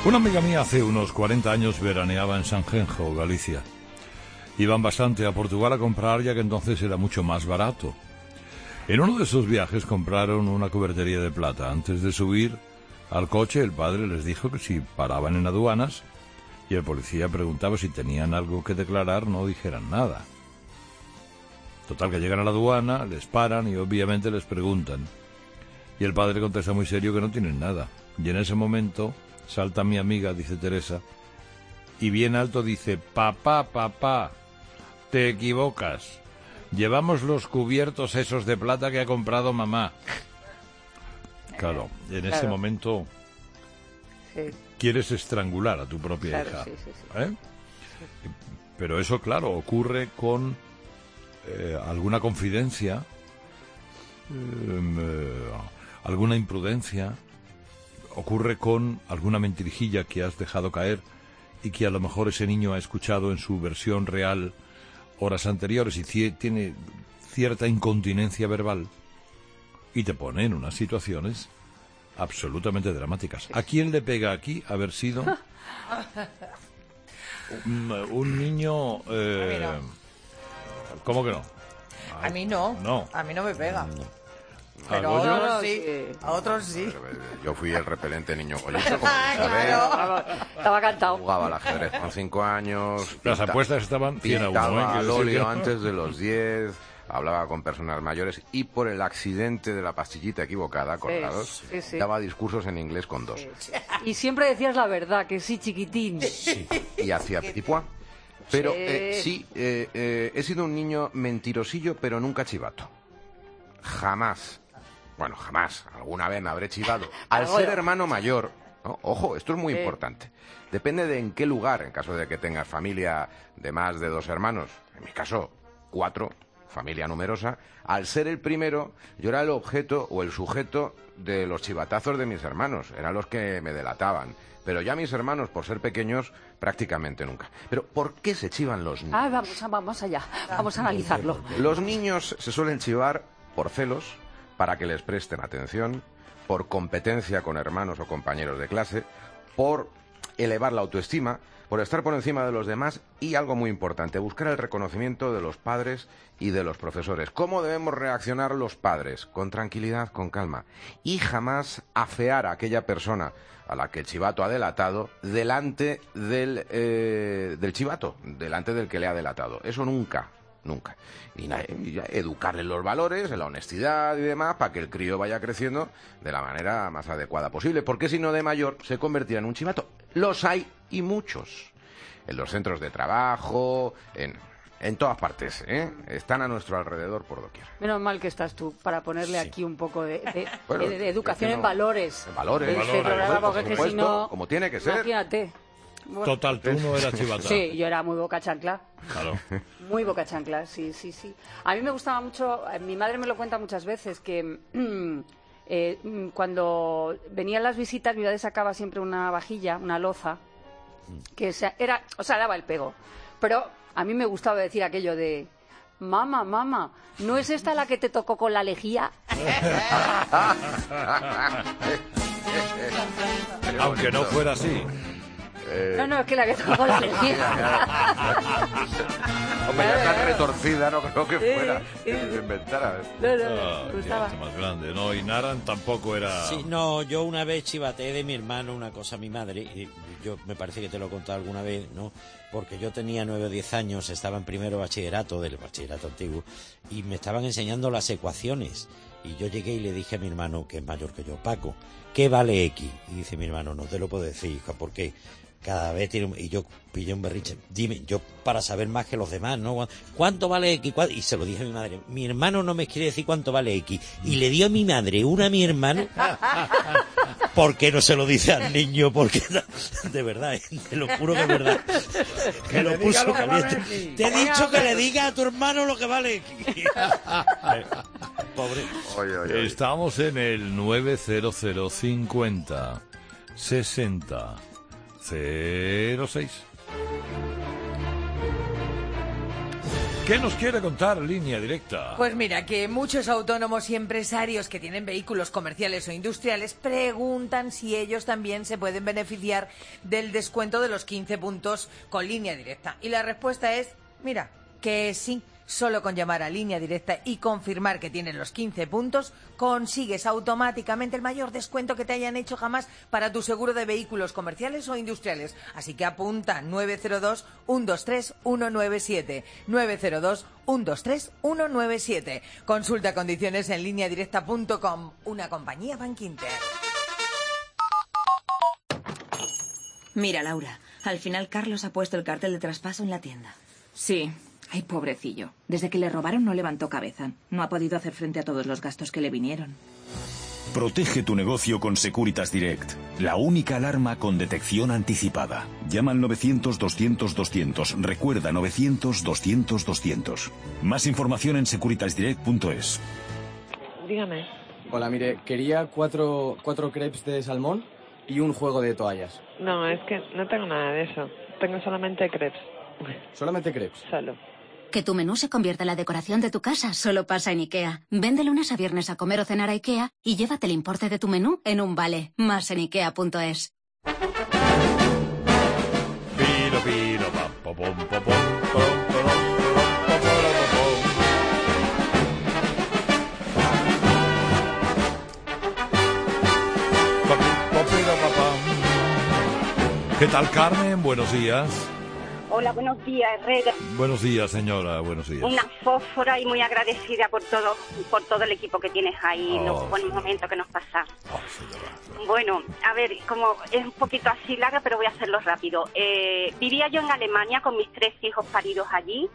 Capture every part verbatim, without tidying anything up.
Una amiga mía hace unos cuarenta años veraneaba en Sanjenjo, Galicia. Iban bastante a Portugal a comprar, ya que entonces era mucho más barato. En uno de esos viajes compraron una cubertería de plata. Antes de subir al coche, el padre les dijo que si paraban en aduanas y el policía preguntaba si tenían algo que declarar, no dijeran nada. Total, que llegan a la aduana, les paran y obviamente les preguntan. Y el padre contesta muy serio que no tienen nada. Y en ese momento salta mi amiga, dice Teresa, y bien alto dice: papá, papá, te equivocas. Llevamos los cubiertos esos de plata que ha comprado mamá. Claro, en claro. ese momento sí. quieres estrangular a tu propia claro, hija. Sí, sí, sí. ¿Eh? Sí. Pero eso, claro, ocurre con eh, alguna confidencia, eh, alguna imprudencia, ocurre con alguna mentirijilla que has dejado caer y que a lo mejor ese niño ha escuchado en su versión real horas anteriores y c- tiene cierta incontinencia verbal y te pone en unas situaciones absolutamente dramáticas. ¿A quién le pega aquí haber sido un, un niño... Eh, a mí no. ¿Cómo que no? A, a mí no. No. A mí no me pega. No. Pero a otros sí, a otros sí. Yo fui el repelente niño golito, como claro. Estaba cantado. Jugaba al ajedrez con cinco años. Las pinta, apuestas estaban cien a uno. Pintaba al óleo antes de los diez. Hablaba con personas mayores y por el accidente de la pastillita equivocada, acordados, sí, sí. daba discursos en inglés con dos. Sí. Y siempre decías la verdad, que sí, chiquitín. Sí. Y hacía petit pois. Pero sí, eh, sí eh, eh, he sido un niño mentirosillo, pero nunca chivato. Jamás. Bueno, jamás. Alguna vez me habré chivado. Al ser hermano mayor, ¿no? Ojo, esto es muy sí. importante. Depende de en qué lugar, en caso de que tengas familia de más de dos hermanos, en mi caso, cuatro, familia numerosa, al ser el primero, yo era el objeto o el sujeto de los chivatazos de mis hermanos. Eran los que me delataban. Pero ya mis hermanos, por ser pequeños, prácticamente nunca. Pero ¿por qué se chivan los niños? Ah, vamos, vamos allá. Vamos a analizarlo. Los niños se suelen chivar por celos, para que les presten atención, por competencia con hermanos o compañeros de clase, por elevar la autoestima, por estar por encima de los demás y, algo muy importante, buscar el reconocimiento de los padres y de los profesores. ¿Cómo debemos reaccionar los padres? Con tranquilidad, con calma. Y jamás afear a aquella persona a la que el chivato ha delatado delante del, eh, del chivato, delante del que le ha delatado. Eso nunca. Nunca. Y, y educarle en los valores, en la honestidad y demás, para que el crío vaya creciendo de la manera más adecuada posible. Porque si no, de mayor se convertirá en un chivato. Los hay y muchos. En los centros de trabajo, en, en todas partes, ¿eh? Están a nuestro alrededor por doquier. Menos mal que estás tú, para ponerle sí. aquí un poco de, de, bueno, de, de educación es que no, en valores. En valores, en valores, programa, por porque supuesto, si no, como tiene que ser. Imagínate. Bueno. Total, tú no eras chivata. Sí, yo era muy boca chancla. Claro. Muy boca chancla, sí, sí, sí. A mí me gustaba mucho, mi madre me lo cuenta muchas veces, que eh, cuando venían las visitas, mi madre sacaba siempre una vajilla, una loza, que era, o sea, daba el pego. Pero a mí me gustaba decir aquello de: mamá, mamá, ¿no es esta la que te tocó con la lejía? Aunque no fuera así. Eh... No, no, es que la que tocó la lejía. Hombre, ya tan retorcida, no creo que fuera. Que se inventara. No, no, ah, me gustaba. Más grande, ¿no? Y Naran tampoco era... Sí, no, yo una vez chivateé de mi hermano una cosa a mi madre, y yo me parece que te lo he contado alguna vez, ¿no? Porque yo tenía nueve o diez años, estaba en primero bachillerato, del bachillerato antiguo, y me estaban enseñando las ecuaciones. Y yo llegué y le dije a mi hermano, que es mayor que yo: Paco, ¿qué vale X? Y dice mi hermano: no te lo puedo decir, hija, porque cada vez tiene... Y yo pillé un berrinche. Dime, yo para saber más que los demás, ¿no? ¿Cuánto vale X? Y se lo dije a mi madre. Mi hermano no me quiere decir cuánto vale X. Y le dio a mi madre una a mi hermano. ¿Por qué no se lo dice al niño? Porque de verdad, te lo juro que es verdad. Que lo puso caliente. Te he dicho que le diga a tu hermano lo que vale X. Pobre. Oye, oye, oye. Estamos en el nueve cero cero cincuenta sesenta cero seis. ¿Qué nos quiere contar Línea Directa? Pues mira, que muchos autónomos y empresarios que tienen vehículos comerciales o industriales preguntan si ellos también se pueden beneficiar del descuento de los quince puntos con Línea Directa. Y la respuesta es, mira, que sí. Solo con llamar a Línea Directa y confirmar que tienes los quince puntos, consigues automáticamente el mayor descuento que te hayan hecho jamás para tu seguro de vehículos comerciales o industriales. Así que apunta nueve cero dos, uno dos tres, uno nueve siete. nueve cero dos, uno dos tres, uno nueve siete. Consulta condiciones en línea directa punto com, una compañía Bankinter. Mira, Laura, al final Carlos ha puesto el cartel de traspaso en la tienda. Sí. Ay, pobrecillo. Desde que le robaron no levantó cabeza. No ha podido hacer frente a todos los gastos que le vinieron. Protege tu negocio con Securitas Direct, la única alarma con detección anticipada. Llama al novecientos, doscientos, doscientos. Recuerda, novecientos, doscientos, doscientos. Más información en securitas direct punto es. Dígame. Hola, mire, quería cuatro, cuatro crepes de salmón y un juego de toallas. No, es que no tengo nada de eso. Tengo solamente crepes. ¿Solamente crepes? Solo. Que tu menú se convierta en la decoración de tu casa solo pasa en IKEA. Ven de lunes a viernes a comer o cenar a IKEA y llévate el importe de tu menú en un vale. Más en ikea punto es. Piro, piro, pa, pom, pom, pom, pom, pom, ¿qué tal, Carmen? Buenos días. Hola, buenos días, Herrera. Buenos días, señora, buenos días. Una fósfora y muy agradecida por todo por todo el equipo que tienes ahí, Oh. los buenos momentos que nos pasan. Oh, señora. Bueno, a ver, como es un poquito así larga, pero voy a hacerlo rápido. Eh, vivía yo en Alemania con mis tres hijos paridos allí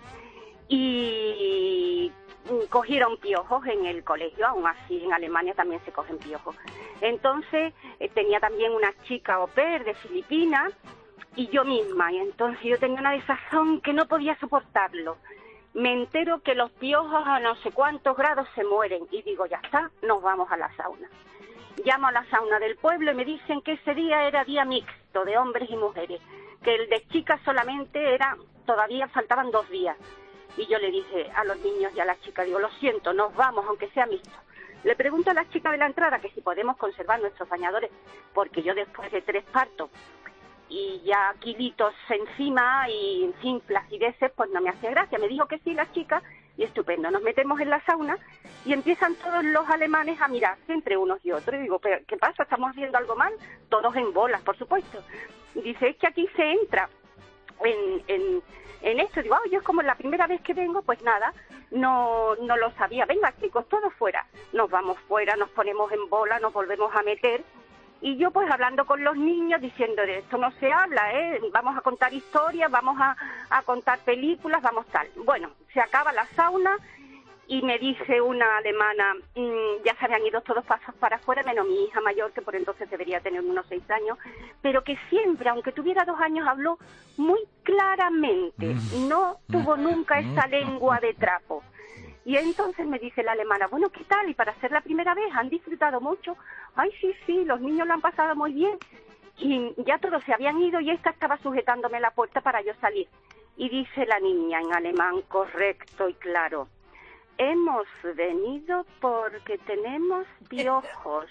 y cogieron piojos en el colegio, aún así en Alemania también se cogen piojos. Entonces eh, tenía también una chica au pair de Filipinas y yo misma, y entonces yo tenía una desazón que no podía soportarlo. Me entero que los piojos a no sé cuántos grados se mueren y digo, ya está, nos vamos a la sauna. Llamo a la sauna del pueblo y me dicen que ese día era día mixto de hombres y mujeres, que el de chicas solamente era, todavía faltaban dos días. Y yo le dije a los niños y a la chica, digo, lo siento, nos vamos, aunque sea mixto. Le pregunto a la chica de la entrada que si podemos conservar nuestros bañadores, porque yo después de tres partos y ya kilitos encima y, en fin, flacideces, pues no me hacía gracia. Me dijo que sí la chica y estupendo. Nos metemos en la sauna y empiezan todos los alemanes a mirarse entre unos y otros. Y digo, ¿pero qué pasa? ¿Estamos haciendo algo mal? Todos en bolas, por supuesto. Y dice, es que aquí se entra en, en, en esto. Digo, ah, yo es como la primera vez que vengo, pues nada, no, no lo sabía. Venga, chicos, todos fuera. Nos vamos fuera, nos ponemos en bola, nos volvemos a meter. Y yo pues hablando con los niños, diciendo de esto no se habla, ¿eh? Vamos a contar historias, vamos a, a contar películas, vamos tal. Bueno, se acaba la sauna y me dice una alemana, mmm, ya se habían ido todos pasos para afuera, menos mi hija mayor, que por entonces debería tener unos seis años, pero que siempre, aunque tuviera dos años, habló muy claramente, no tuvo nunca esa lengua de trapo. Y entonces me dice la alemana, bueno, ¿qué tal? Y para ser la primera vez, ¿han disfrutado mucho? Ay, sí, sí, los niños lo han pasado muy bien. Y ya todos se habían ido y esta estaba sujetándome la puerta para yo salir. Y dice la niña en alemán correcto y claro, hemos venido porque tenemos piojos.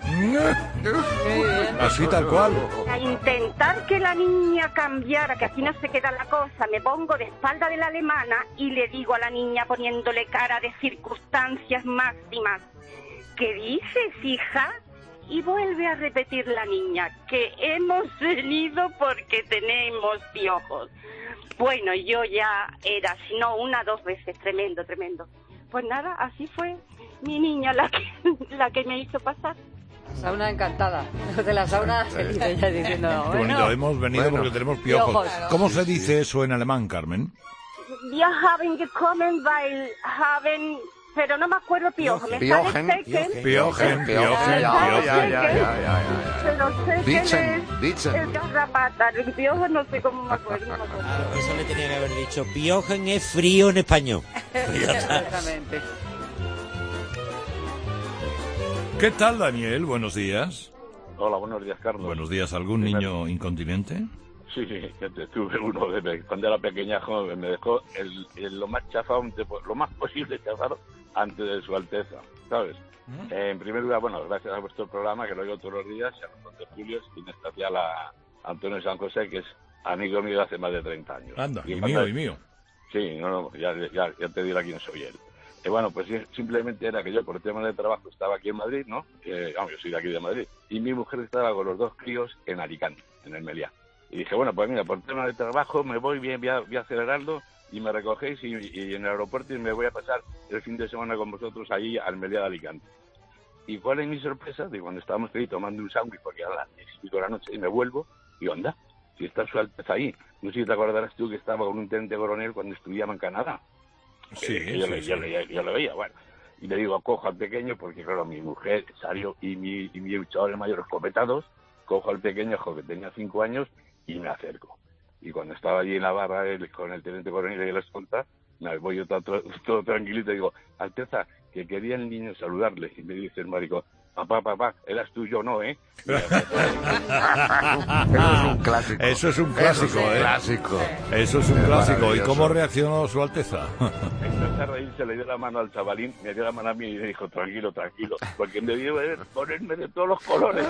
Así tal cual. A intentar que la niña cambiara, que aquí no se queda la cosa, me pongo de espalda de la alemana y le digo a la niña poniéndole cara de circunstancias máximas, ¿qué dices, hija? Y vuelve a repetir la niña, que hemos venido porque tenemos piojos. Bueno, yo ya era, si no una, dos veces, tremendo, tremendo. Pues nada, así fue mi niña la que, la que me hizo pasar. Sauna encantada. De la sauna feliz ella diciendo, Qué bueno, bonito, hemos venido bueno. porque tenemos piojos. Piojos. ¿Cómo se dice eso en alemán, Carmen? Wir haben gekommen, weil haben... Pero no me acuerdo piojo. Me Piojen. sale Seken. Piojen, piojen, Ya, ya, piojen. ya, ya, ya, ya. Pero Seken Ditzen, es ditzen. el garrapata. El piojo no sé cómo me acuerdo. No me acuerdo. Claro, eso le tenía que haber dicho. Piojen es frío en español. Ya está. exactamente. ¿Qué tal, Daniel? Buenos días. Hola, buenos días, Carlos. Buenos días. ¿Algún Primero- niño incontinente? Sí, sí, que te- tuve uno de, cuando era pequeña, joven, me dejó el, el- lo más chafado, lo más posible chafado antes de su Alteza, ¿sabes? ¿Mm? Eh, en primer lugar, bueno, gracias a vuestro programa, que lo oigo todos los días, y a los dos de Julio, y en especial a Antonio San José, que es amigo mío de hace más de treinta años. Anda, y cuando- mío, y mío. Sí, no, no, ya, ya, ya te diré quién soy él. Eh, bueno, pues sí, simplemente era que yo, por temas de trabajo, estaba aquí en Madrid, ¿no? Eh, vamos, yo soy de aquí de Madrid. Y mi mujer estaba con los dos críos en Alicante, en el Meliá. Y dije, bueno, pues mira, por temas de trabajo me voy, bien, voy a, voy a acelerarlo y me recogéis y, y en el aeropuerto y me voy a pasar el fin de semana con vosotros allí al Meliá de Alicante. ¿Y cuál es mi sorpresa? De cuando estábamos ahí tomando un sándwich, porque era las diez y pico de la noche, y me vuelvo, y onda, si está su Alteza ahí. No sé si te acordarás tú que estaba con un teniente coronel cuando estudiaba en Canadá. Sí, Eh, yo, sí, le- sí. yo le- yo lo veía, bueno. Y le digo, cojo al pequeño, porque claro, mi mujer, Sario y mi, y mi chaval mayor escopetados, cojo al pequeño, jo, que tenía cinco años, y me acerco. Y cuando estaba allí en la barra él, con el teniente coronel y la escolta, me voy yo todo, todo, todo tranquilito y digo, Alteza, que quería el niño saludarle. Y me dice el marico, papá, papá, eras tú, yo no, ¿eh? Eso es un clásico. Eso es un clásico, Eso es un ¿eh? clásico. Eso es un Es clásico. ¿Y maravilloso. cómo reaccionó su Alteza? Empecé a reírse, le dio la mano al chavalín, me dio la mano a mí y me dijo, tranquilo, tranquilo, porque me dio eh, ponerme de todos los colores.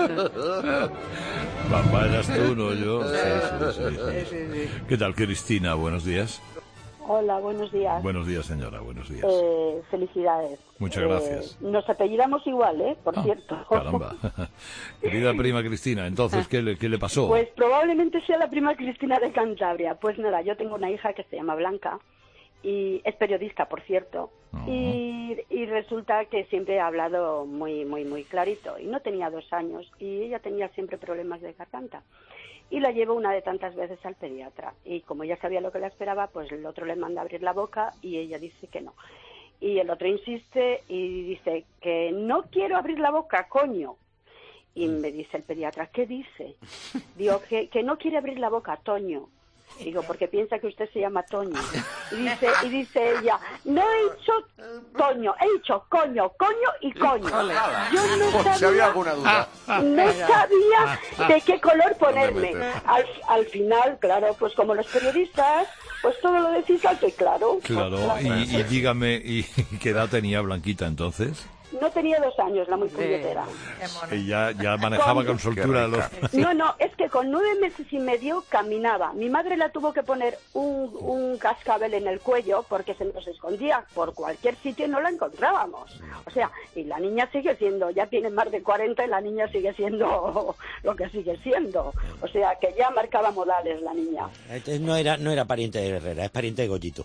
Papá, eras tú, no yo. Sí, sí, Sí, sí. sí, sí. ¿Qué tal, Cristina? Buenos días. Hola, buenos días. Buenos días, señora. Buenos días. Eh, felicidades. Muchas Eh, gracias. nos apellidamos igual, ¿eh? Por cierto. Caramba. Querida prima Cristina, entonces, ¿qué le, qué le pasó? Pues probablemente sea la prima Cristina de Cantabria. Pues nada, yo tengo una hija que se llama Blanca y es periodista, por cierto. Y, y resulta que siempre ha hablado muy, muy, muy clarito. Y no tenía dos años y ella tenía siempre problemas de garganta. Y la llevo una de tantas veces al pediatra. Y como ya sabía lo que la esperaba, pues el otro le manda a abrir la boca y ella dice que no. Y el otro insiste y dice que no quiero abrir la boca, coño. Y me dice el pediatra, ¿qué dice? Digo, que, que no quiere abrir la boca, Toño. Digo, porque piensa que usted se llama Toño. Y dice, y dice ella, no he dicho Toño, he dicho coño, coño y coño. Yo no Por si sabía, había alguna duda. no sabía de qué color ponerme. Al, al final, claro, pues como los periodistas, pues todo lo decís alto y claro. Claro, y, y dígame, ¿y qué edad tenía Blanquita entonces? No tenía dos años, la muy puñetera. Y ya, ya manejaba con soltura los... No, no, es que con nueve meses y medio caminaba. Mi madre la tuvo que poner un, un cascabel en el cuello porque se nos escondía por cualquier sitio y no la encontrábamos. O sea, y la niña sigue siendo, ya tiene más de cuarenta y la niña sigue siendo lo que sigue siendo. O sea, que ya marcaba modales la niña. Entonces no era, no era pariente de Herrera, es pariente de Goyito.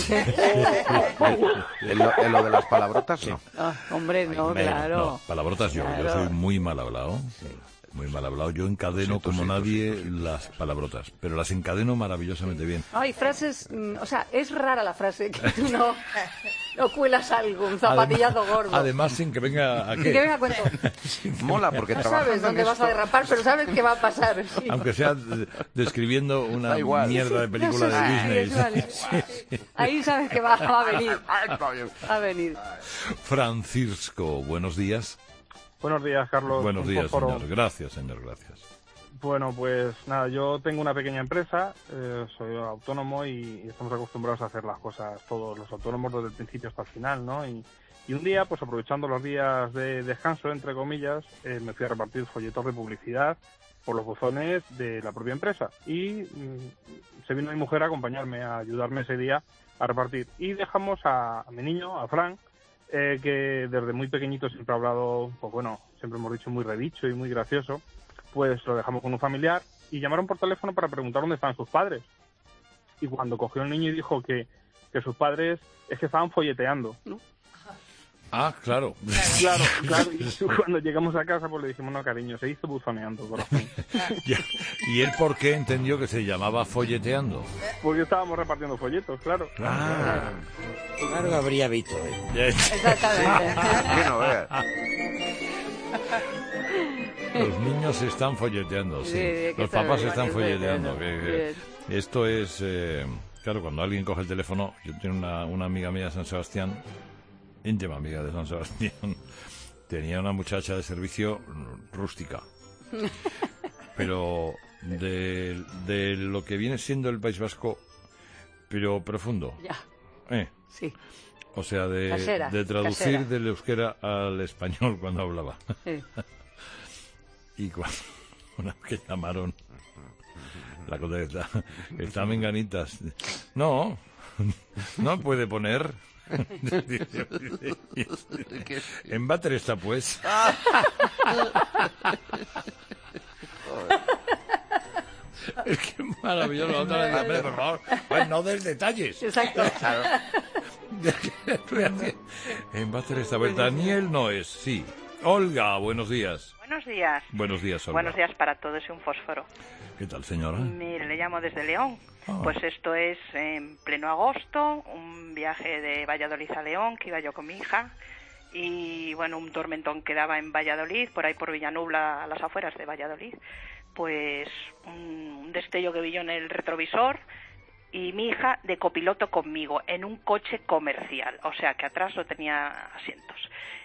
En lo, en lo de las palabrotas, no. Ah, hombre, no, Menos, claro. no, palabrotas yo, yo Claro. soy muy mal hablado. Muy mal hablado. Yo encadeno Sí, tú como sí, tú nadie las palabrotas, pero las encadeno maravillosamente bien. Hay frases, mm, o sea, es rara la frase que tú no, no cuelas algo, un zapatillazo Además- gordo. Además, sin que venga a Sin qué. que venga a cuento. Mola porque No trabajando sabes dónde en vas a esto- derrapar, pero sabes qué va a pasar. Sí. Aunque sea de- describiendo una Da igual. mierda de película No sé, de sí, Disney. es vale. Ahí sabes que va, va a venir. Va a venir. Francisco, buenos días. Buenos días, Carlos. Buenos Un días, fósforo. señor. Gracias, señor, gracias. Bueno, pues nada, yo tengo una pequeña empresa, eh, soy autónomo y, y estamos acostumbrados a hacer las cosas todos los autónomos desde el principio hasta el final, ¿no? Y, y un día, pues aprovechando los días de descanso, entre comillas, eh, me fui a repartir folletos de publicidad por los buzones de la propia empresa. Y mm, se vino mi mujer a acompañarme, a ayudarme ese día a repartir. Y dejamos a, a mi niño, a Frank, eh, que desde muy pequeñito siempre ha hablado, pues bueno, siempre hemos dicho muy redicho y muy gracioso. Pues lo dejamos con un familiar y llamaron por teléfono para preguntar dónde estaban sus padres. Y cuando cogió el niño y dijo que, que sus padres es que estaban folleteando, ¿no? Ah, claro. Claro, claro. Y cuando llegamos a casa, pues le dijimos, no, cariño, se hizo buzoneando, corazón. Ya. ¿Y él por qué entendió que se llamaba folleteando? Porque estábamos repartiendo folletos, claro. Ah. Claro que habría visto. ¿eh? Exactamente. Que no veas. Los niños se están folleteando, sí. Sí, que Los está papás se bien, están bien, folleteando. bien, que- que esto es... eh, claro, cuando alguien coge el teléfono... Yo tengo una, una amiga mía de San Sebastián, íntima amiga de San Sebastián, tenía una muchacha de servicio rústica. Pero de, de lo que viene siendo el País Vasco, pero profundo. Ya. ¿Eh? Sí. O sea, de, Casera, de traducir casera. del euskera al español cuando hablaba. Sí. Y cuando una vez que llamaron la cosa está, está menganitas. No, no puede poner. En váter está pues. Es que maravilloso. La otra vez, hombre, por favor, pues no des detalles. Exacto. Claro. En váter está pues. Daniel no es, sí. Olga, buenos días. Buenos días. Buenos días, Olga. Buenos días para todos y un fósforo. ¿Qué tal, señora? Mire, le llamo desde León. Ah. Pues esto es en pleno agosto, un viaje de Valladolid a León, que iba yo con mi hija. Y bueno, un tormentón que daba en Valladolid, por ahí por Villanubla, a las afueras de Valladolid. Pues un destello que vi yo en el retrovisor y mi hija de copiloto conmigo en un coche comercial, o sea que atrás no tenía asientos.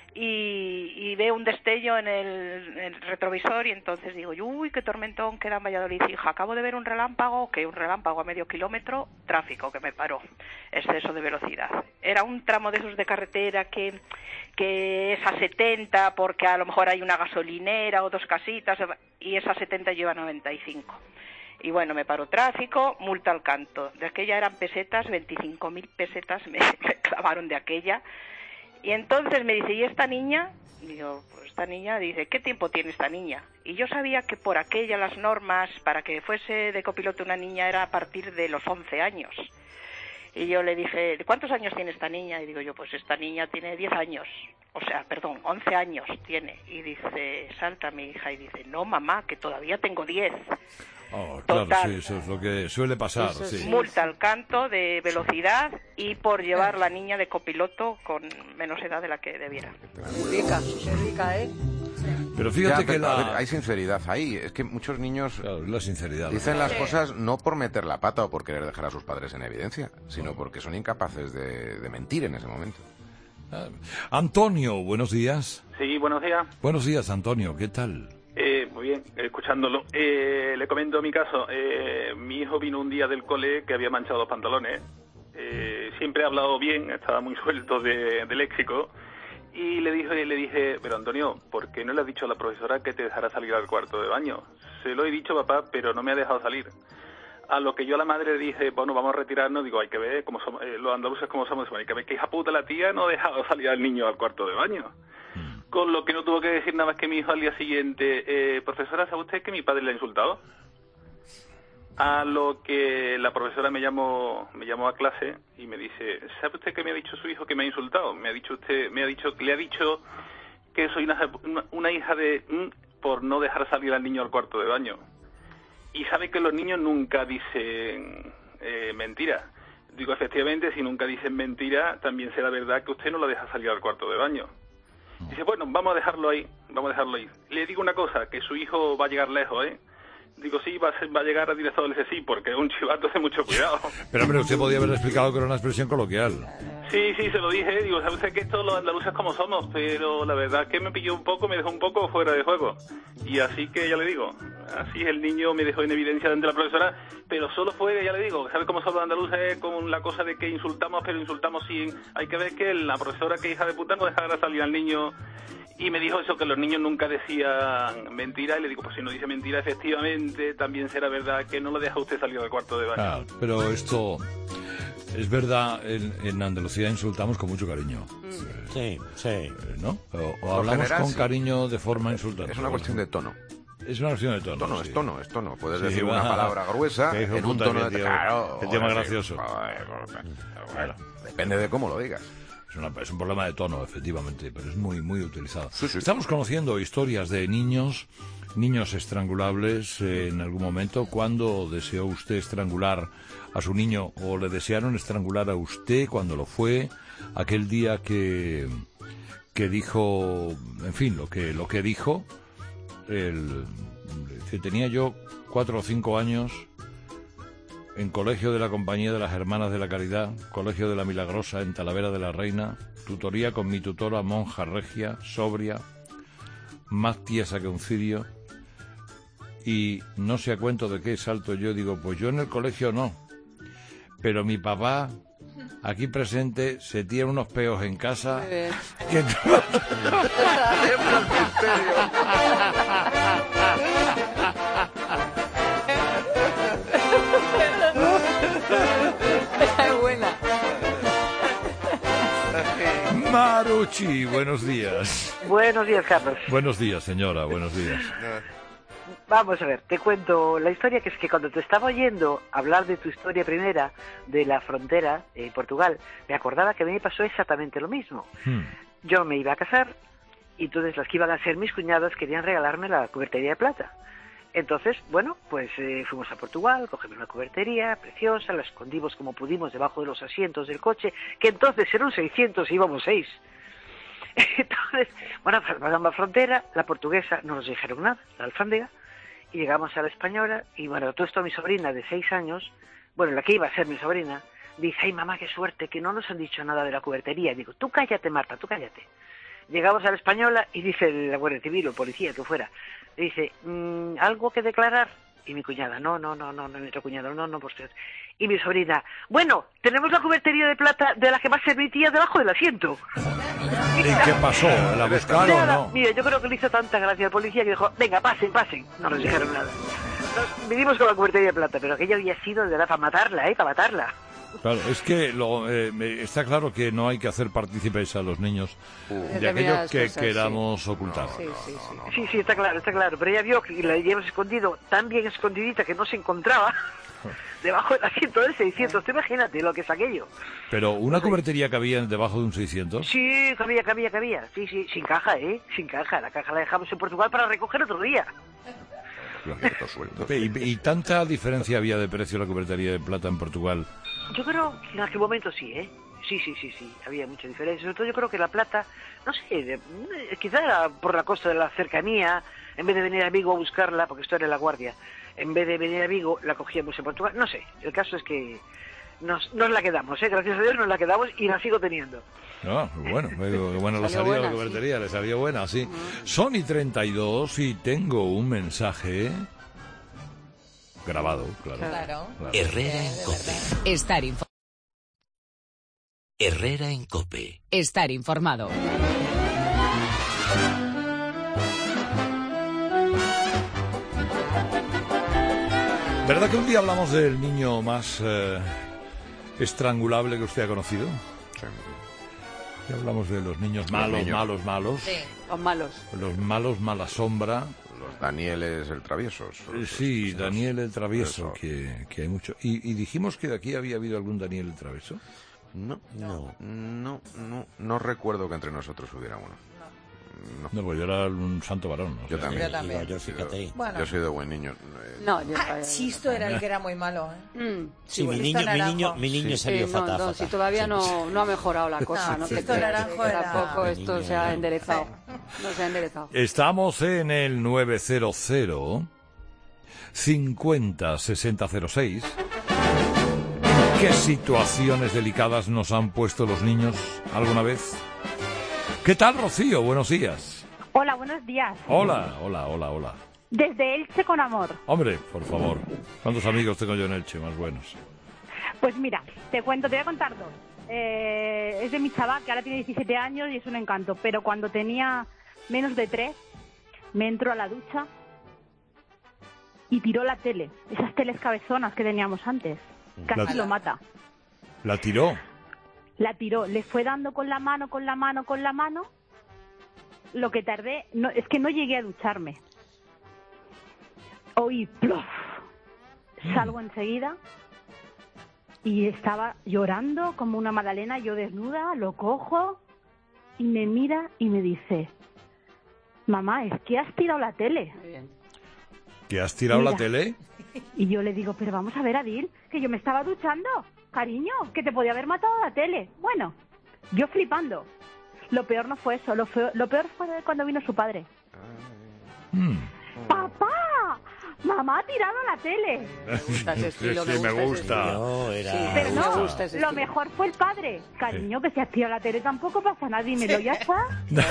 Y, y veo un destello en el, en el retrovisor y entonces digo, uy, qué tormentón queda en Valladolid, hija, acabo de ver un relámpago, que un relámpago a medio kilómetro, tráfico que me paró, exceso de velocidad. Era un tramo de esos de carretera que, que es a setenta porque a lo mejor hay una gasolinera o dos casitas y esa setenta lleva noventa y cinco. Y bueno, me paró tráfico, multa al canto. De aquella eran pesetas, veinticinco mil pesetas me, me clavaron de aquella. Y entonces me dice, ¿y esta niña? Digo, pues esta niña, dice, ¿qué tiempo tiene esta niña? Y yo sabía que por aquella las normas, para que fuese de copiloto una niña, era a partir de los once años. Y yo le dije, ¿cuántos años tiene esta niña? Y digo yo, pues esta niña tiene diez años. O sea, perdón, once años tiene. Y dice, salta mi hija y dice, no, mamá, que todavía tengo diez. Oh, claro, Total. sí, eso es lo que suele pasar. Eso es Sí. multa al canto de velocidad y por llevar la niña de copiloto con menos edad de la que debiera. Rica, qué rica, ¿eh? Pero fíjate Ya, que pero, a la... ver, hay sinceridad ahí. Es que muchos niños Claro, la sinceridad. dicen las Sí. cosas no por meter la pata o por querer dejar a sus padres en evidencia, sino porque son incapaces de, de mentir en ese momento. Ah, Antonio, buenos días. Sí, buenos días. Buenos días, Antonio, ¿qué tal? Eh, muy bien, escuchándolo. Eh, le comento mi caso. Eh, mi hijo vino un día del cole que había manchado los pantalones. Eh, siempre ha hablado bien, estaba muy suelto de, de léxico. Y le dije, le dije, pero Antonio, ¿por qué no le has dicho a la profesora que te dejara salir al cuarto de baño? Se lo he dicho, papá, pero no me ha dejado salir. A lo que yo a la madre le dije, bueno, vamos a retirarnos. Digo, hay que ver cómo somos, eh, los andaluces como somos. Hay que ver que hija puta la tía no ha dejado salir al niño al cuarto de baño. Con lo que no tuvo que decir nada más que mi hijo al día siguiente, eh, profesora, ¿sabe usted que mi padre le ha insultado? A lo que la profesora me llamó, me llamó a clase y me dice, ¿sabe usted que me ha dicho su hijo que me ha insultado? Me ha dicho usted, me ha dicho, le ha dicho que soy una, una, una hija de mm, por no dejar salir al niño al cuarto de baño. Y sabe que los niños nunca dicen eh, mentira. Digo, efectivamente, si nunca dicen mentira, también será verdad que usted no la deja salir al cuarto de baño. Dice, bueno, vamos a dejarlo ahí, vamos a dejarlo ahí. Le digo una cosa, que su hijo va a llegar lejos, ¿eh? Digo, sí, va a, ser, va a llegar a director. Le dice, sí, porque es un chivato de mucho cuidado. Pero, hombre, usted podía haber explicado que era una expresión coloquial. Sí, sí, se lo dije. Digo, sabe usted que esto los andaluces como somos, pero la verdad que me pilló un poco, me dejó un poco fuera de juego. Y así que, ya le digo, así el niño me dejó en evidencia delante de la profesora, pero solo fue, ya le digo, ¿sabe cómo son los andaluces? Con la cosa de que insultamos, pero insultamos sin... Hay que ver que la profesora, que hija de puta, no dejara salir al niño... Y me dijo eso, que los niños nunca decían mentira, y le digo, pues si no dice mentira, efectivamente, también será verdad que no lo deja usted salir del cuarto de baño. Ah, pero esto es verdad, en, en Andalucía insultamos con mucho cariño. Sí, sí. ¿No? O, o Por hablamos general, con sí. cariño de forma insultante. Es una cuestión de tono. Es una cuestión de tono. Tono, sí. es tono, es tono. Puedes Sí, decir va. una palabra gruesa Qué hijo en un puta, tono qué de... tío- Claro, qué tío más joder, gracioso. joder, bueno, depende de cómo lo digas. Es, una- es un problema de tono, efectivamente, pero es muy, muy utilizado. Sí, sí. Estamos conociendo historias de niños, niños estrangulables eh, en algún momento. ¿Cuándo deseó usted estrangular a su niño o le desearon estrangular a usted cuando lo fue? Aquel día que, que dijo, en fin, lo que, lo que dijo, el, que tenía yo cuatro o cinco años, en Colegio de la Compañía de las Hermanas de la Caridad, Colegio de la Milagrosa en Talavera de la Reina, tutoría con mi tutora monja regia, sobria, más tiesa que un cirio, y no sé a cuento de qué salto yo, digo, pues yo en el colegio no, pero mi papá, aquí presente, se tiene unos peos en casa. Que... buena. Maruchi, buenos días. Buenos días, Carlos. Buenos días, señora, buenos días. Vamos a ver, te cuento la historia, que es que cuando te estaba oyendo hablar de tu historia primera, de la frontera en Portugal, me acordaba que a mí me pasó exactamente lo mismo. Hmm. Yo me iba a casar y entonces las que iban a ser mis cuñadas querían regalarme la cubertería de plata. Entonces, bueno, pues eh, fuimos a Portugal, cogimos una cubertería preciosa, la escondimos como pudimos debajo de los asientos del coche, que entonces eran seiscientos y íbamos seis. Entonces, bueno, pasamos la frontera, la portuguesa no nos dijeron nada, la alfándega, y llegamos a la española, y bueno, todo esto mi sobrina de seis años, bueno, la que iba a ser mi sobrina, dice, ay mamá, qué suerte, que no nos han dicho nada de la cubertería. Y digo, tú cállate, Marta, tú cállate. Llegamos a la española y dice la Guardia Civil o el policía, que fuera, dice, mmm, ¿algo que declarar? Y mi cuñada, no, no, no, no, no, mi otro cuñado, no, no, por ser. Y mi sobrina, bueno, tenemos la cubertería de plata de la que va a ser mi tía debajo del asiento. ¿Y qué pasó? ¿La buscaron o no? Mira, yo creo que le hizo tanta gracia al policía que dijo, venga, pasen, pasen. No nos dijeron nada. Nos vinimos con la cubertería de plata, pero aquella había sido de verdad para matarla, ¿eh? Para matarla. Claro, es que lo, eh, está claro que no hay que hacer partícipes a los niños uh, de aquello que cosas, queramos sí. ocultar. Sí sí, sí, sí. sí, sí, está claro, está claro. Pero ella vio que la habíamos escondido tan bien escondidita que no se encontraba debajo del asiento del seiscientos. Tú imagínate lo que es aquello. Pero una cubertería cabía debajo de un seiscientos. Sí, cabía, cabía, cabía. Sí, sí, sin caja, ¿eh? Sin caja. La caja la dejamos en Portugal para recoger otro día. ¿Y, ¿Y tanta diferencia había de precio la cubertería de plata en Portugal? Yo creo que en aquel momento sí, ¿eh? Sí, sí, sí, sí, había mucha diferencia. Sobre todo yo creo que la plata, no sé, de, quizá era por la costa de la cercanía, en vez de venir a Vigo a buscarla, porque esto era en La Guardia, en vez de venir a Vigo la cogíamos en Portugal, no sé. El caso es que nos, nos la quedamos, ¿eh? Gracias a Dios nos la quedamos y la sigo teniendo. Ah, bueno, bueno, le salió buena, la cubertería, sí. Le salió buena, sí. Uh-huh. Son y treinta y dos y tengo un mensaje grabado, claro. Claro. claro. Herrera en COPE. Estar informado. Herrera en COPE. Estar informado. ¿Verdad que un día hablamos del niño más eh, estrangulable que usted ha conocido? Sí. Y hablamos de los niños malos, los niños. malos, malos. Sí, los malos. Los malos, mala sombra. Los Danieles el traviesos. Los, sí, los, Daniel el travieso, que, que hay mucho. ¿Y, ¿Y dijimos que de aquí había habido algún Daniel el travieso? No, no, no, no, no recuerdo que entre nosotros hubiera uno. No, no pues yo era un santo varón. ¿No? Yo, también. yo también. Yo, fíjate. Bueno. Yo soy de buen niño. No, yo ah, Chisto era el que era muy malo. ¿eh? Mm. Sí, sí mi, niño, mi niño, mi niño sí. salió sí, fatal. No, no, si todavía sí. no, no ha mejorado la cosa. No, no Chisto Naranjo era... Tampoco esto niño, se ha enderezado. No se ha enderezado. Estamos en el nueve cero cero cincuenta sesenta cero seis. ¿Qué situaciones delicadas nos han puesto los niños alguna vez? ¿Qué tal, Rocío? Buenos días. Hola, buenos días. Hola, hola, hola, hola. Desde Elche con amor. Hombre, por favor. ¿Cuántos amigos tengo yo en Elche más buenos? Pues mira, te cuento, te voy a contar dos. Eh, es de mi chaval, que ahora tiene diecisiete años y es un encanto. Pero cuando tenía menos de tres, me entró a la ducha y tiró la tele. Esas teles cabezonas que teníamos antes. Casi la, lo mata. ¿La tiró? La tiró, le fue dando con la mano, con la mano, con la mano. Lo que tardé, no, es que no llegué a ducharme. Oí, plof. Salgo enseguida y estaba llorando como una magdalena, yo desnuda, lo cojo y me mira y me dice, mamá, es que has tirado la tele. Muy bien. ¿Que has tirado Mira, la tele? Y yo le digo, pero vamos a ver, Adil, que yo me estaba duchando, cariño, que te podía haber matado la tele. Bueno, yo flipando. Lo peor no fue eso, lo, feo, lo peor fue cuando vino su padre. Mm. ¡Papá! mamá ha tirado la tele. Sí, sí, me gusta. No, era... Sí, pero me no, gusta. lo mejor fue el padre. Cariño, que si has tirado la tele tampoco pasa nada, dímelo, ya está.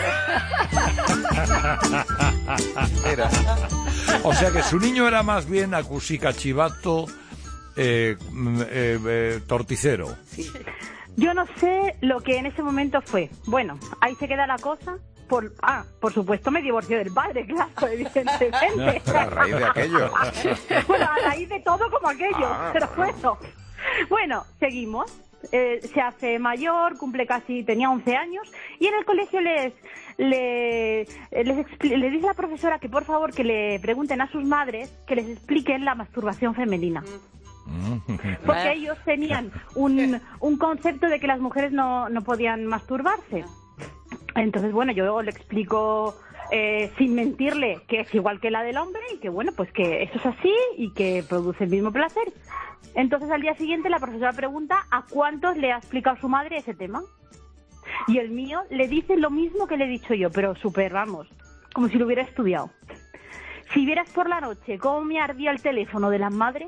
Era. O sea que su niño era más bien acusicachivato, eh, eh, eh, torticero. Yo no sé lo que en ese momento fue. Bueno, ahí se queda la cosa. Por, ah, por supuesto me divorció del padre, claro, evidentemente. A raíz de aquello. Bueno, a raíz de todo como aquello, Ah, pero bueno. bueno. Bueno, seguimos. Eh, se hace mayor, cumple casi, tenía once años, y en el colegio les le, les, expli- les dice la profesora que por favor que le pregunten a sus madres que les expliquen la masturbación femenina. Porque ellos tenían un, un concepto de que las mujeres no, no podían masturbarse. Entonces, bueno, yo le explico eh, sin mentirle que es igual que la del hombre y que, bueno, pues que eso es así y que produce el mismo placer. Entonces, al día siguiente, la profesora pregunta a cuántos le ha explicado su madre ese tema. Y el mío le dice lo mismo que le he dicho yo, pero súper, vamos, como si lo hubiera estudiado. Si vieras por la noche cómo me ardía el teléfono de las madres,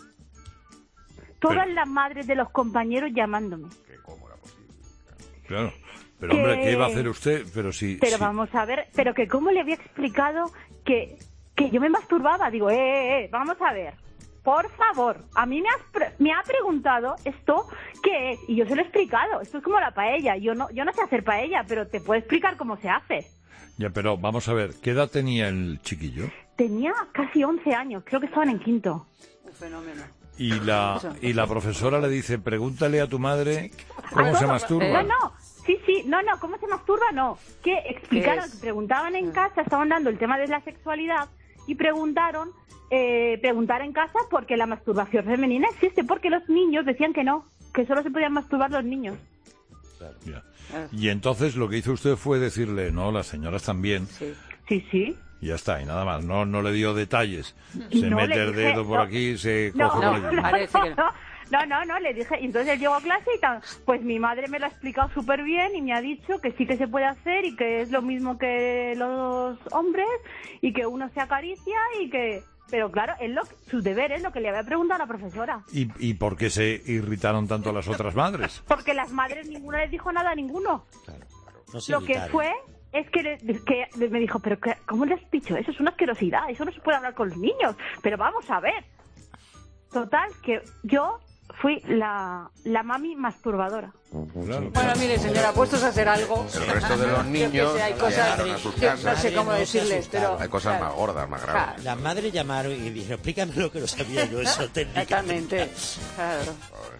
todas Pero- las madres de los compañeros llamándome. Claro. Pero, hombre, Que- ¿qué iba a hacer usted? Pero si... Pero si- vamos a ver, pero que cómo le había explicado que, que yo me masturbaba. Digo, eh, eh, eh, vamos a ver. Por favor, a mí me, has pre- me ha preguntado esto, ¿qué es? Y yo se lo he explicado. Esto es como la paella. Yo no, yo no sé hacer paella, pero te puedo explicar cómo se hace. Ya, pero vamos a ver, ¿qué edad tenía el chiquillo? Tenía casi once años, creo que estaban en quinto. Un fenómeno. Y la, y la profesora le dice, pregúntale a tu madre cómo Ah, se no, masturba. No, no, sí, sí, no, no, ¿cómo se masturba? No, que explicaron, ¿Qué es? preguntaban en casa, estaban dando el tema de la sexualidad y preguntaron, eh, preguntar en casa porque la masturbación femenina existe, porque los niños decían que no, que solo se podían masturbar los niños. Ya. Y entonces lo que hizo usted fue decirle, no, las señoras también. Sí, sí. Y ya está, y nada más, no, no le dio detalles. Se No, mete le el dije- dedo por no. aquí, se No, coge no, por no, allí. no, no, no, no, le dije, y entonces él llegó a clase y tal, pues mi madre me lo ha explicado súper bien y me ha dicho que sí que se puede hacer y que es lo mismo que los hombres y que uno se acaricia y que... Pero claro, es lo, su deber es lo que le había preguntado a la profesora. ¿Y, ¿Y por qué se irritaron tanto las otras madres? Porque las madres ninguna les dijo nada a ninguno. No se Lo que irritaron. fue es que, le- que me dijo, pero que- ¿cómo le has dicho eso? Es una asquerosidad, eso no se puede hablar con los niños. Pero vamos a ver. Total, que yo fui la, la mami masturbadora. Claro. Bueno, mire, señora, puestos a hacer algo. El resto de los Yo qué niños sé, hay cosas, llegaron a sus yo casas. no sé cómo decirles, pero... Hay cosas más gordas, más graves. Claro. Las madres llamaron y dijeron, explícame lo que no sabía yo, eso técnicamente. Exactamente, claro.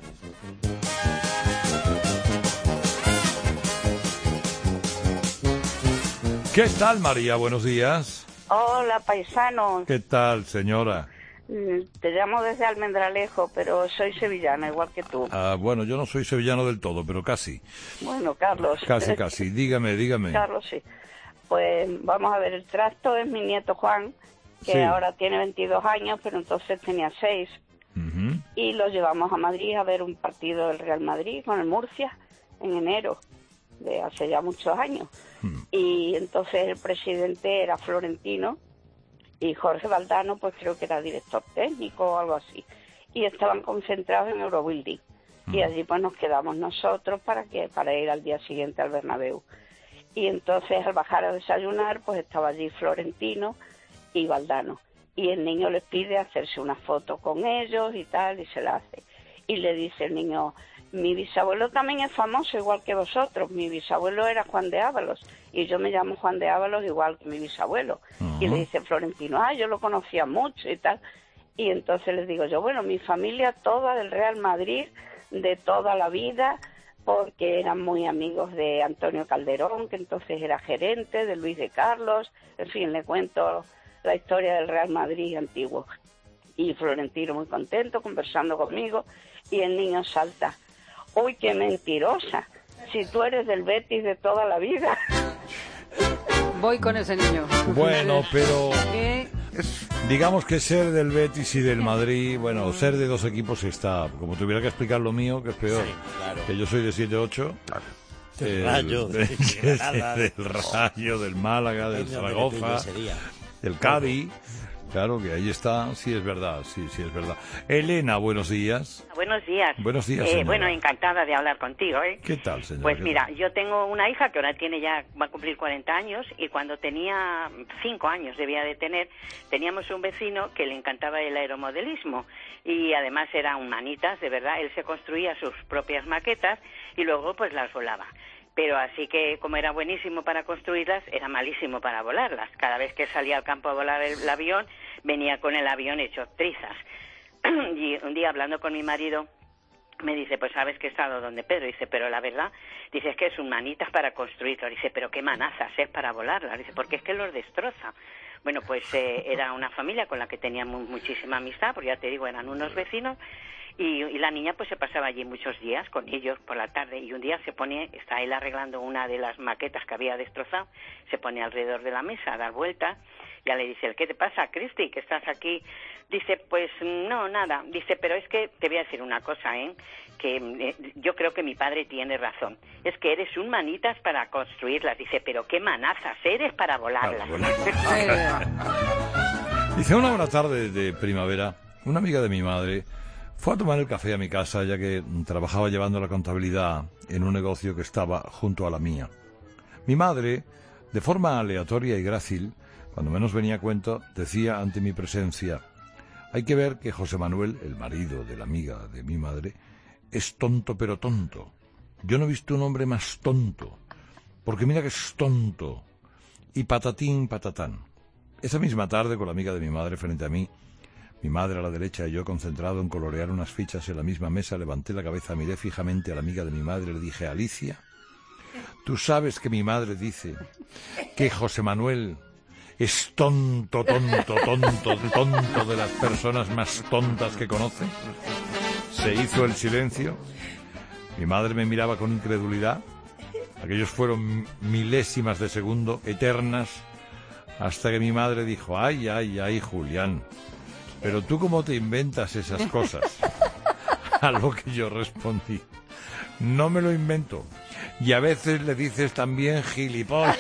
¿Qué tal, María? Buenos días. Hola, paisano. ¿Qué tal, señora? Mm, Te llamo desde Almendralejo, pero soy sevillana, igual que tú. Ah, bueno, yo no soy sevillano del todo, pero casi. Bueno, Carlos. Casi, casi. Dígame, dígame. Carlos, sí. Pues vamos a ver, el trasto es mi nieto Juan, que Sí. ahora tiene veintidós años, pero entonces tenía seis. Ujú. Y lo llevamos a Madrid a ver un partido del Real Madrid con el Murcia en enero, de hace ya muchos años. Y entonces el presidente era Florentino y Jorge Valdano, pues creo que era director técnico o algo así. Y estaban concentrados en Eurobuilding. Y allí pues nos quedamos nosotros para que para ir al día siguiente al Bernabéu. Y entonces al bajar a desayunar, pues estaba allí Florentino y Valdano. Y el niño les pide hacerse una foto con ellos y tal, y se la hace. Y le dice el niño, mi bisabuelo también es famoso igual que vosotros. Mi bisabuelo era Juan de Ábalos y yo me llamo Juan de Ábalos igual que mi bisabuelo. Y le dice Florentino, ah, yo lo conocía mucho y tal. Y entonces les digo yo, bueno, mi familia toda del Real Madrid, de toda la vida, porque eran muy amigos de Antonio Calderón, que entonces era gerente, de Luis de Carlos, en fin, le cuento la historia del Real Madrid antiguo. Y Florentino muy contento, conversando conmigo, y el niño salta, uy, qué mentirosa, si tú eres del Betis de toda la vida. Voy con ese niño. Bueno, pero ¿Eh? digamos que ser del Betis y del Madrid, bueno, ser de dos equipos está, como tuviera que explicar lo mío, que es peor, Sí, claro. que yo soy de siete ocho. Del Rayo, del, de Granada. del Rayo, del Málaga, del Ay, no, pero tú y yo Zaragoza, ese día. del Cádiz. Claro que ahí está, sí es verdad, sí, sí es verdad. Elena, buenos días. Buenos días. Buenos días, eh, señora. Bueno, encantada de hablar contigo, ¿eh? ¿Qué tal, señora? Pues ¿Qué mira, tal? yo tengo una hija que ahora tiene ya, va a cumplir cuarenta años, y cuando tenía cinco años debía de tener, teníamos un vecino que le encantaba el aeromodelismo, y además era un manitas, de verdad, él se construía sus propias maquetas y luego pues las volaba. Pero así que, como era buenísimo para construirlas, era malísimo para volarlas. Cada vez que salía al campo a volar el, el avión, venía con el avión hecho trizas. Y un día, hablando con mi marido, me dice, pues sabes que he estado donde Pedro. Dice, pero la verdad, dice, es que es un manitas para construirlo. Dice, pero qué manazas es para volarlas. Dice, porque es que los destroza. Bueno, pues eh, era una familia con la que teníamos muchísima amistad, porque ya te digo, eran unos vecinos. Y, y la niña pues se pasaba allí muchos días con ellos por la tarde, y un día se pone, está él arreglando una de las maquetas que había destrozado, se pone alrededor de la mesa a dar vueltas, ya le dice, ¿qué te pasa, Cristi, que estás aquí? Dice, pues no, nada, dice, pero es que te voy a decir una cosa, ¿eh? que eh, yo creo que mi padre tiene razón, es que eres un manitas para construirlas. Dice, pero qué manazas eres para volarlas. Dice, una buena tarde de primavera, una amiga de mi madre fue a tomar el café a mi casa, ya que trabajaba llevando la contabilidad en un negocio que estaba junto a la mía. Mi madre, de forma aleatoria y grácil, cuando menos venía a cuento, decía ante mi presencia, hay que ver que José Manuel, el marido de la amiga de mi madre, es tonto pero tonto. Yo no he visto un hombre más tonto, porque mira que es tonto. Y patatín, patatán. Esa misma tarde, con la amiga de mi madre frente a mí, mi madre a la derecha y yo concentrado en colorear unas fichas en la misma mesa, levanté la cabeza, miré fijamente a la amiga de mi madre y le dije, Alicia, tú sabes que mi madre dice que José Manuel es tonto, tonto, tonto, tonto de las personas más tontas que conoce. Se hizo el silencio. Mi madre me miraba con incredulidad. Aquellos fueron milésimas de segundo, eternas, hasta que mi madre dijo, ay, ay, ay, Julián, pero tú cómo te inventas esas cosas. A lo que yo respondí, no me lo invento. Y a veces le dices también gilipollas.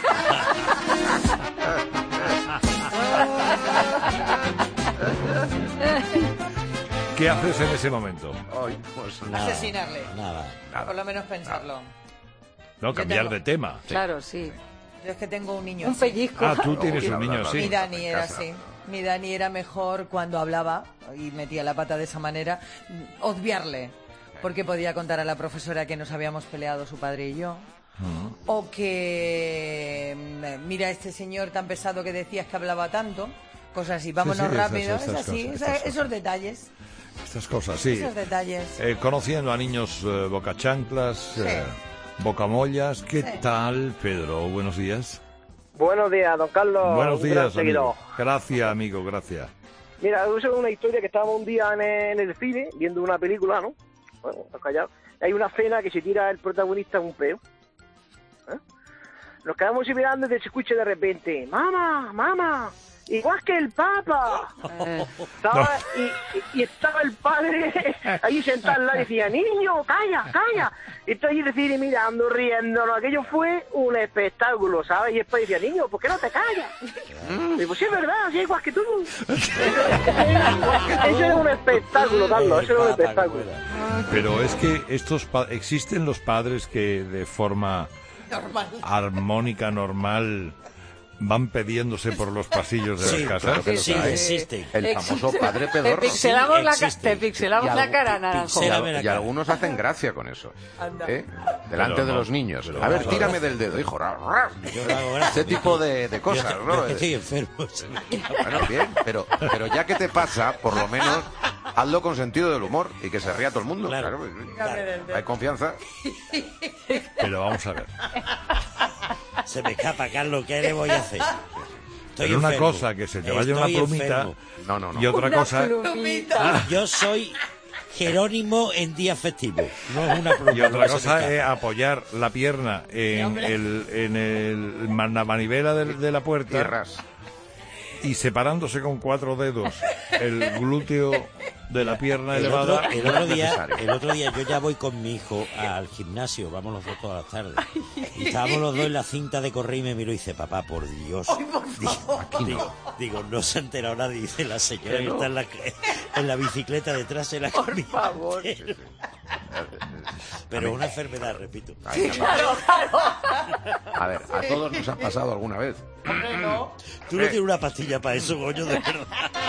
¿Qué haces en ese momento? Ay, pues nada, asesinarle. Nada, nada. Por lo menos pensarlo. No, cambiar tengo... de tema. Claro, sí. Yo es que tengo un niño Un así. pellizco. Ah, tú tienes un niño así. Mi Dani era así. Mi Dani era mejor cuando hablaba y metía la pata de esa manera, obviarle, porque podía contar a la profesora que nos habíamos peleado su padre y yo. Uh-huh. O que, mira, este señor tan pesado que decías que hablaba tanto, cosas así, vámonos sí, sí, rápido, esas, esas es así, cosas, esas, esos detalles. Estas cosas, sí. Esos detalles. Eh, conociendo a niños eh, bocachanclas, sí. eh, bocamollas, ¿qué sí. tal, Pedro? Buenos días. Buenos días, don Carlos. Buenos días, amigo. Gracias, amigo, gracias. Mira, es una historia que estábamos un día en el, en el cine, viendo una película, ¿no? Bueno, callado. Hay una escena que se tira el protagonista un peo. ¿Eh? Nos quedamos mirando y se escucha de repente, ¡Mamá, mamá! ¡Igual que el Papa! Eh. Estaba, no. y, y estaba el padre ahí sentado al lado y decía, niño, calla, calla. Y estoy ahí decir, mirando, riéndonos. Aquello fue un espectáculo, ¿sabes? Y después decía, niño, ¿por qué no te callas? Mm. Y digo, sí, es verdad, sí, igual que tú. Eso es un espectáculo, Carlos, eso es un espectáculo. Pero es que estos pa- existen los padres que de forma normal. armónica, normal, van pidiéndose por los pasillos de sí, las casas. Sí, sí, existe. El famoso padre pedorro. Te pixelamos, sí, la, ca- te pixelamos la cara, naranjo. Y, al, y algunos hacen gracia con eso. ¿Eh? Delante pero de no, los niños. A ver, tírame del dedo, hijo. Ese tipo de, de cosas, yo, ¿no? Yo estoy enfermo. Bueno, bien, pero, pero ya que te pasa, por lo menos, hazlo con sentido del humor y que se ría todo el mundo. Claro, claro, claro. Hay confianza. Pero vamos a ver. Se me escapa, Carlos, ¿qué le voy a hacer? Estoy Pero una enfermo. cosa que se te vaya Estoy una plumita no, no, no. y otra una cosa plumita. Yo soy Jerónimo en día festivo, no es una plumita. Y otra cosa es apoyar la pierna en el en el la manivela de, de la puerta Tierras. y separándose con cuatro dedos el glúteo de la pierna El elevada. otro, el, otro día, el otro día yo ya voy con mi hijo al gimnasio, vamos los dos todas las tardes. Y estábamos los dos en la cinta de correr y me miró y dice, papá, por Dios. Ay, por Digo, favor. digo, digo, no se ha enterado nadie, dice la señora que no. está en la, en la bicicleta detrás de la Por favor. Pero es una enfermedad, repito. Ahí está. Claro, claro. A ver, a todos nos ha pasado alguna vez. Hombre, no. Tú no tienes una pastilla para eso, coño, de verdad.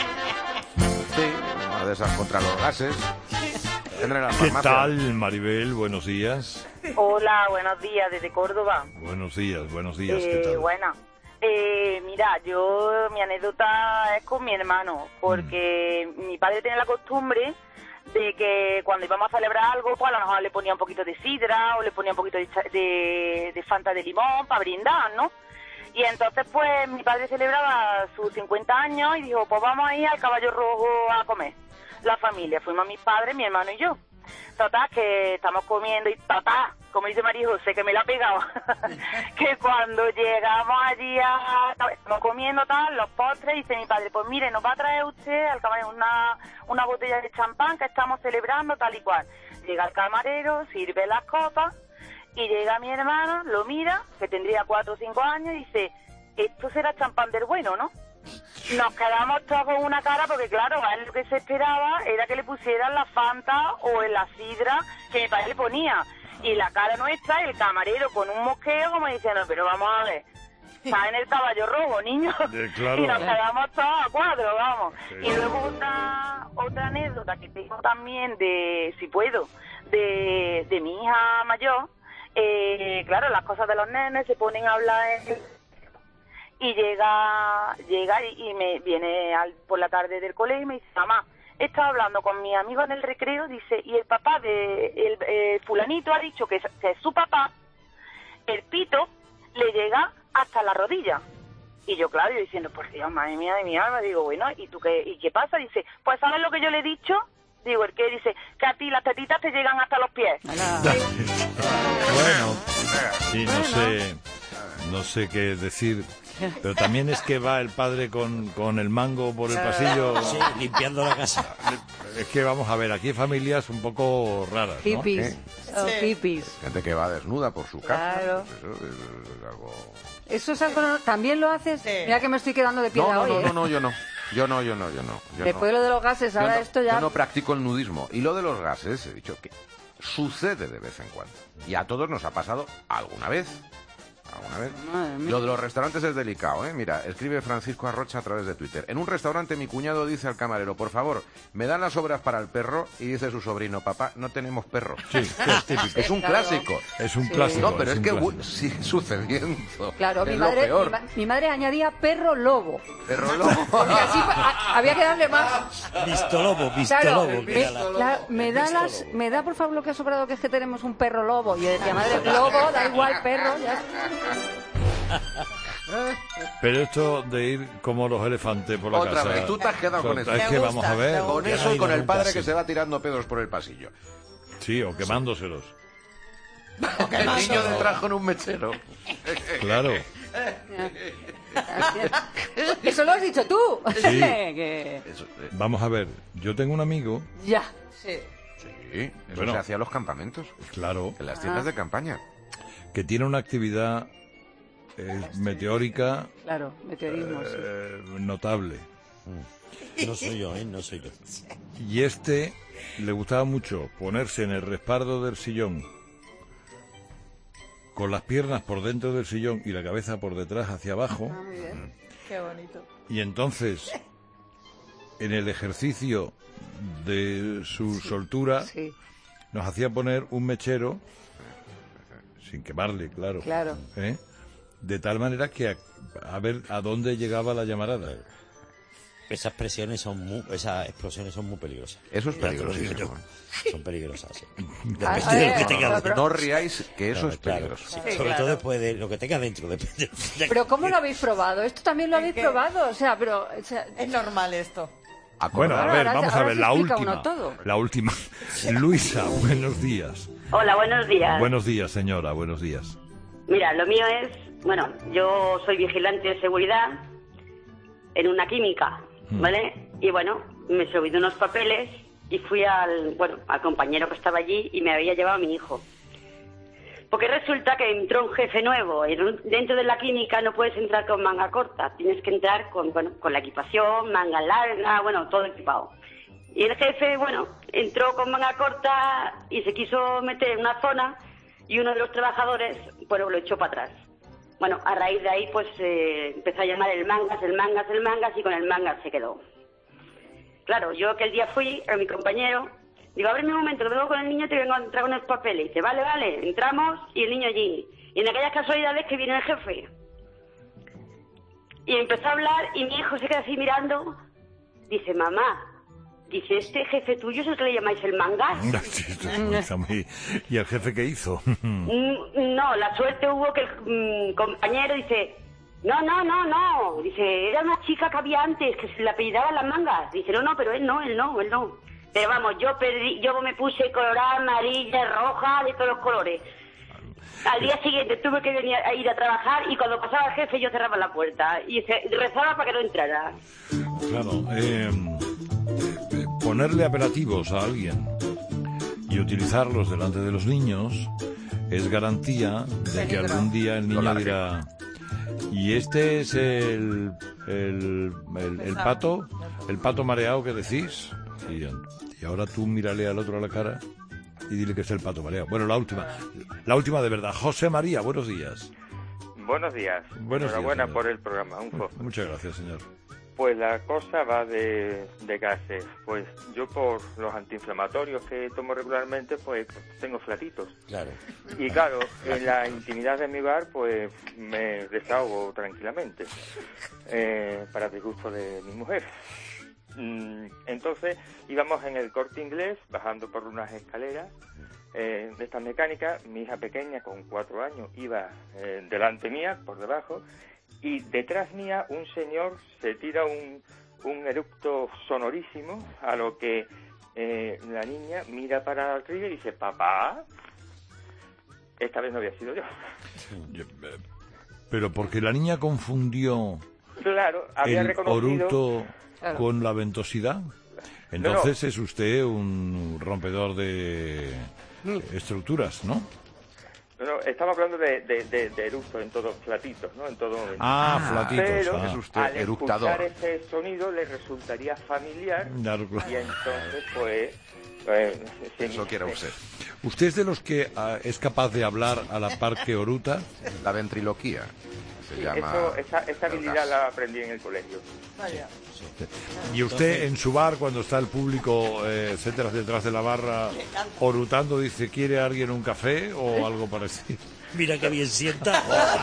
Sí, una de esas contra los gases. Tendré en la ¿Qué farmacia. tal, Maribel? Buenos días. Hola, buenos días, desde Córdoba. Buenos días, buenos días. ¿Qué Eh, tal? buena. Eh, mira, yo, mi anécdota es con mi hermano, porque Mm. mi padre tenía la costumbre de que cuando íbamos a celebrar algo, pues a lo mejor le ponía un poquito de sidra o le ponía un poquito de, cha- de, de Fanta de limón para brindar, ¿no? Y entonces, pues, mi padre celebraba sus cincuenta años y dijo, pues vamos a ir al Caballo Rojo a comer. La familia, fuimos mis padres, mi hermano y yo. Total, que estamos comiendo y papá, como dice María José, que me la ha pegado, que cuando llegamos allí a... estamos comiendo tal, los postres, dice mi padre, pues mire, nos va a traer usted al camarero una, una botella de champán que estamos celebrando tal y cual. Llega el camarero, sirve las copas y llega mi hermano, lo mira, que tendría cuatro o cinco años, y dice, esto será champán del bueno, ¿no? Nos quedamos todos con una cara porque, claro, a él lo que se esperaba era que le pusieran la Fanta o en la sidra que mi padre le ponía. Y la cara nuestra, el camarero con un mosqueo como diciendo, pero vamos a ver, está en el Caballo Rojo, niño. Eh, claro. Y nos quedamos todos a cuatro, vamos. Sí. Y luego otra, otra anécdota que tengo también de, si puedo, de, de mi hija mayor. Eh, claro, las cosas de los nenes se ponen a hablar en... Y llega llega y, y me viene al, por la tarde del colegio y me dice, mamá, he estado hablando con mi amigo en el recreo, dice, y el papá de el eh, fulanito ha dicho que es, que es su papá, el pito le llega hasta la rodilla. Y yo, claro, yo diciendo, por Dios, madre mía de mi alma, digo, bueno, ¿y tú qué, y qué pasa? Dice, pues ¿sabes lo que yo le he dicho? Digo, ¿el qué? Dice, que a ti las tetitas te llegan hasta los pies. Bueno, sí, no sé, no sé qué decir. Pero también es que va el padre con, con el mango por el pasillo. Sí, limpiando la casa. Es que vamos a ver, aquí hay familias un poco raras, ¿no? Hippies. ¿Eh? Oh, hippies. Gente que va desnuda por su casa. Claro. Eso es, es algo... ¿Eso es algo... no- ¿También lo haces? Mira que me estoy quedando de piedra No, no, hoy, no, ¿eh? no, no, yo no. Yo no, yo no, yo no. Yo Después no. de lo de los gases, Yo ahora no- esto ya... Yo no practico el nudismo. Y lo de los gases, he dicho que sucede de vez en cuando. Y a todos nos ha pasado alguna vez. ¿Alguna vez? Madre mía. Lo de los restaurantes es delicado, ¿eh? Mira, escribe Francisco Arrocha a través de Twitter. En un restaurante mi cuñado dice al camarero, por favor, me dan las sobras para el perro, y dice su sobrino, papá, no tenemos perro. Sí, es típico. Es un Claro. clásico. Es un Sí. clásico. No, pero es, un que clásico. bu- sigue sucediendo. Claro, es mi lo madre, peor. mi, ma- mi madre añadía perro lobo. Perro lobo. Porque así a- había que darle más. Vistolobo, Claro, vistolobo. me, que era la- la- me da las, me da por favor lo que ha sobrado, que es que tenemos un perro lobo. Y yo decía, madre, lobo, da igual, perro, ya. Pero esto de ir como los elefantes por la Otra casa... vez, tú te has quedado con eso. Es que vamos a ver... Con Ya eso no y hay con el ningún padre caso. que se va tirando pedos por el pasillo. Sí, o quemándoselos. El niño del trajo en un mechero. Claro. Eso lo has dicho tú. Sí. Que- Eso, eh, Vamos a ver, yo tengo un amigo, Ya. Sí. sí, eso Bueno. se hacía en los campamentos, claro, en las tiendas Ah. de campaña. que tiene una actividad eh, meteórica Claro, meteorismo, sí. eh, notable. No soy yo, ¿eh? No soy yo. Y este le gustaba mucho ponerse en el respaldo del sillón con las piernas por dentro del sillón y la cabeza por detrás hacia abajo, Ah, muy bien. Qué bonito. y entonces en el ejercicio de su soltura Sí, nos hacía poner un mechero sin quemarle, claro, claro. ¿eh? De tal manera que a, a ver a dónde llegaba la llamarada. Esas presiones son muy, esas explosiones son muy peligrosas. Eso es Ya te lo digo peligrosísimo. yo. Son peligrosas, sí. Ah, Depende de lo que eh, tenga no, dentro. No ríais, que eso Claro, es claro. peligroso. Sí, Sí, sobre claro. todo después de lo que tenga dentro. Depende de- Pero ¿cómo lo habéis probado? Esto también lo habéis qué? probado. O sea, pero... o sea, Es normal esto. Bueno, a Ahora- ver, ahora vamos se- a ahora ver se la explica última. uno todo. La última. Luisa, buenos días. Hola, buenos días. Buenos días, señora, buenos días. Mira, lo mío es, bueno, yo soy vigilante de seguridad en una química, ¿vale? Y bueno, me subí de unos papeles y fui al, bueno, al compañero que estaba allí y me había llevado a mi hijo. Porque resulta que entró un jefe nuevo. En un, dentro de la química no puedes entrar con manga corta, tienes que entrar con, bueno, con la equipación, manga larga, bueno, todo equipado. Y el jefe, bueno, entró con manga corta y se quiso meter en una zona y uno de los trabajadores, bueno, lo echó para atrás. Bueno, a raíz de ahí, pues eh, empezó a llamar el mangas, el mangas, el mangas y con el mangas se quedó. Claro, yo aquel día fui a mi compañero, digo, ábreme un momento, que vengo con el niño y te vengo a entrar con los papeles. Y dice, vale, vale, entramos y el niño allí. Y en aquellas casualidades que viene el jefe. Y empezó a hablar y mi hijo se queda así mirando, dice, mamá, dice, ¿este jefe tuyo es el que le llamáis el mangas? ¿Y el jefe qué hizo? No, la suerte hubo que el mm, compañero dice, no, no, no, no, dice, era una chica que había antes, que se le apellidaban las mangas. Dice, no, no, pero él no, él no, él no. Pero vamos, yo perdí, yo me puse colorada, amarilla, roja, de todos los colores. Al día siguiente tuve que venir a ir a trabajar y cuando pasaba el jefe yo cerraba la puerta y se, rezaba para que no entrara. Claro, eh, eh, ponerle apelativos a alguien y utilizarlos delante de los niños es garantía de que algún día el niño dirá, y este es el, el, el, el pato, el pato mareado que decís. Y, y ahora tú mírale al otro a la cara y dile que es el pato mareado. Bueno, la última, la última de verdad. José María, buenos días. Buenos días. Buenos Enhorabuena días, por el programa. Un fo. Muchas gracias, señor. Pues la cosa va de, de gases. Pues yo por los antiinflamatorios que tomo regularmente, pues tengo flatitos. Claro. Y claro, en la intimidad de mi hogar, pues me desahogo tranquilamente, eh, para disgusto de mi mujer. Entonces íbamos en el Corte Inglés, bajando por unas escaleras eh, de estas mecánicas. Mi hija pequeña, con cuatro años, iba eh, delante mía, por debajo, y detrás mía un señor se tira un, un eructo sonorísimo, a lo que eh, la niña mira para arriba y dice, papá. Esta vez no había sido yo. Pero porque la niña confundió claro, había el reconocido... oruto Claro. con la ventosidad. Entonces no, no. es usted un rompedor de estructuras, ¿no? No, no, estamos hablando de, de, de, de eructos en todos flatitos, ¿no? En todo momento. Ah, ah flatitos. Pero ah. es usted al eructador. Escuchar ese sonido le resultaría familiar. Claro, claro. Y entonces, pues... pues eso quiera usted. ¿Usted es de los que uh, es capaz de hablar a la par que oruta? La ventriloquía. Se sí, llama eso, esa, esa habilidad la aprendí en el colegio. Vaya. Y usted en su bar, cuando está el público, eh, etcétera, detrás de la barra, orutando, dice, ¿quiere alguien un café o algo parecido? Mira qué bien sienta.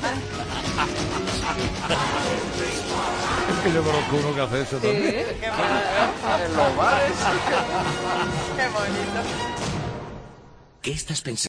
Es que yo conozco uno que hace eso también. Sí, qué en los bares. Qué bonito. ¿Qué estás pensando?